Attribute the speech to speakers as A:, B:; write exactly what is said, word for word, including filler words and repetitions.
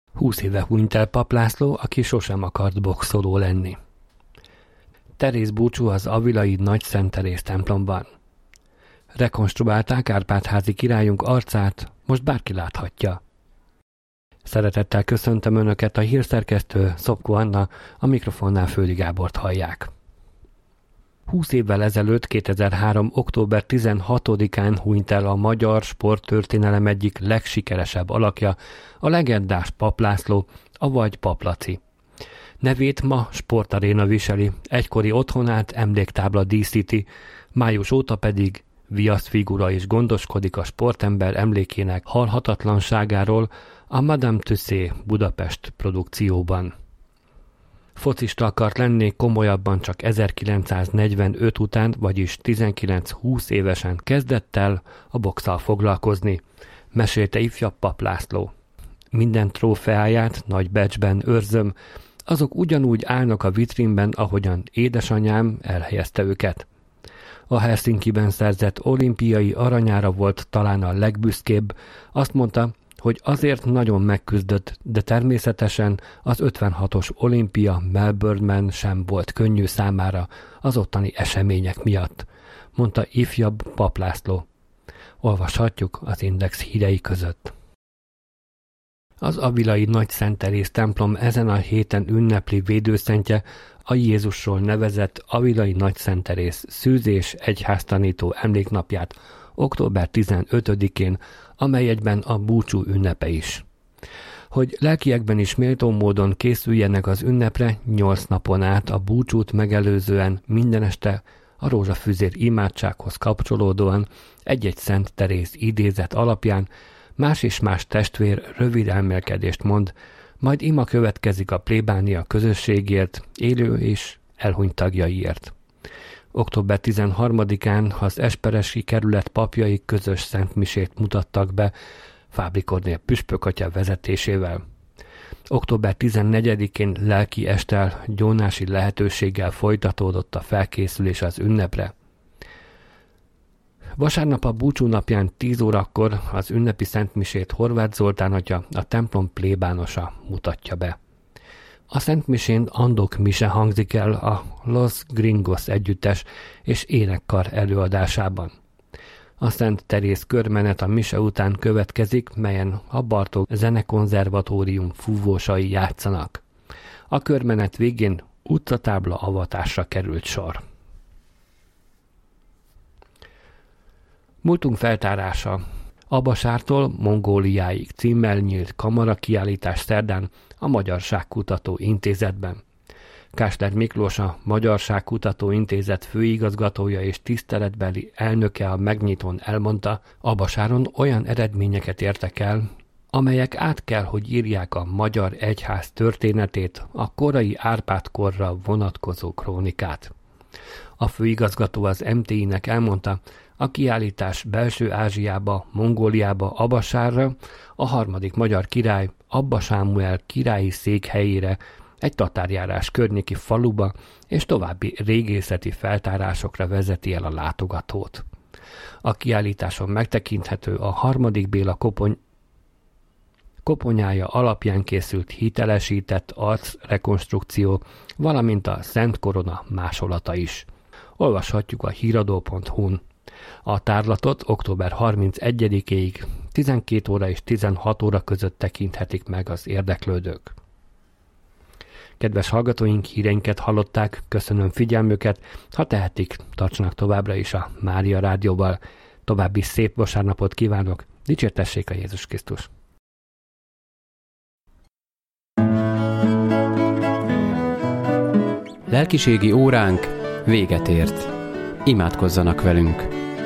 A: Húsz éve hunyt el Pap László, aki sosem akart boxoló lenni. Teréz búcsú az avilai Nagy Szent Teréz templomban. Rekonstruálták Árpád-házi királyunk arcát, most bárki láthatja. Szeretettel köszöntöm Önöket, a hírszerkesztő Szopko Anna, a mikrofonnál Földi Gábort hallják. Húsz évvel ezelőtt, kétezer-három. október tizenhatodikán hunyt el a magyar sporttörténelem egyik legsikeresebb alakja, a legendás Pap László, avagy Pap Laci. Nevét ma sportaréna viseli, egykori otthonát emléktábla díszíti, május óta pedig viaszfigura is gondoskodik a sportember emlékének halhatatlanságáról a Madame Tussauds Budapest produkcióban. Focista akart lenni, komolyabban csak ezerkilencszáznegyvenöt után, vagyis tizenkilenc-húsz évesen kezdett el a boxszal foglalkozni, mesélte ifjabb Pap László. Minden trófeáját nagy becsben őrzöm, azok ugyanúgy állnak a vitrínben, ahogyan édesanyám elhelyezte őket. A Helsinkiben szerzett olimpiai aranyára volt talán a legbüszkébb, azt mondta, hogy azért nagyon megküzdött, de természetesen az ötvenhatos olimpia Melbourneben sem volt könnyű számára az ottani események miatt, mondta ifjabb Pap László. Olvashatjuk az Index hírei között. Az avilai Nagy Szent Teréz templom ezen a héten ünnepli védőszentje, a Jézusról nevezett avilai Nagy Szent Teréz szűzés egyháztanító emléknapját október tizenötödikén, amely egyben a búcsú ünnepe is. Hogy lelkiekben is méltó módon készüljenek az ünnepre, nyolc napon át a búcsút megelőzően minden este a rózsafüzér imádsághoz kapcsolódóan egy-egy Szent Teréz idézet alapján más és más testvér rövid elmélkedést mond, majd ima következik a plébánia közösségért, élő és elhunyt tagjaiért. október tizenharmadikán az esperesi kerület papjai közös szentmisét mutattak be Fábri Kornél püspökatya vezetésével. október tizennegyedikén lelki esttel, gyónási lehetőséggel folytatódott a felkészülés az ünnepre. Vasárnap a búcsú napján tíz órakor az ünnepi szentmisét Horváth Zoltán atya, a templom plébánosa mutatja be. A szentmisén Andok mise hangzik el a Los Gringos együttes és énekkar előadásában. A Szent Teréz körmenet a mise után következik, melyen a Bartók Zenekonzervatórium fúvósai játszanak. A körmenet végén utcatábla avatásra került sor. Múltunk feltárása. Abasártól Mongóliáig címmel nyílt kamarakiállítás szerdán a Magyarságkutató Intézetben. Kásler Miklós, a Magyarságkutató Intézet főigazgatója és tiszteletbeli elnöke a megnyitón elmondta, Abasáron olyan eredményeket értek el, amelyek át kell, hogy írják a magyar egyház történetét, a korai Árpád-korra vonatkozó krónikát. A főigazgató az em té i-nek elmondta, a kiállítás Belső-Ázsiába, Mongóliába, Abasárra, a harmadik magyar király, Abba Sámuel királyi székhelyére, egy tatárjárás környéki faluba és további régészeti feltárásokra vezeti el a látogatót. A kiállításon megtekinthető a harmadik Béla kopony koponyája alapján készült hitelesített arcrekonstrukció, valamint a Szent Korona másolata is. Olvashatjuk a híradó pont hu-n. A tárlatot október harmincegyedikéig tizenkét óra és tizenhat óra között tekinthetik meg az érdeklődők. Kedves hallgatóink, híreinket hallották, köszönöm figyelmüket, ha tehetik, tartsanak továbbra is a Mária Rádióval. További szép vasárnapot kívánok, dicsértessék a Jézus Krisztus!
B: Lelkiségi óránk véget ért. Imádkozzanak velünk!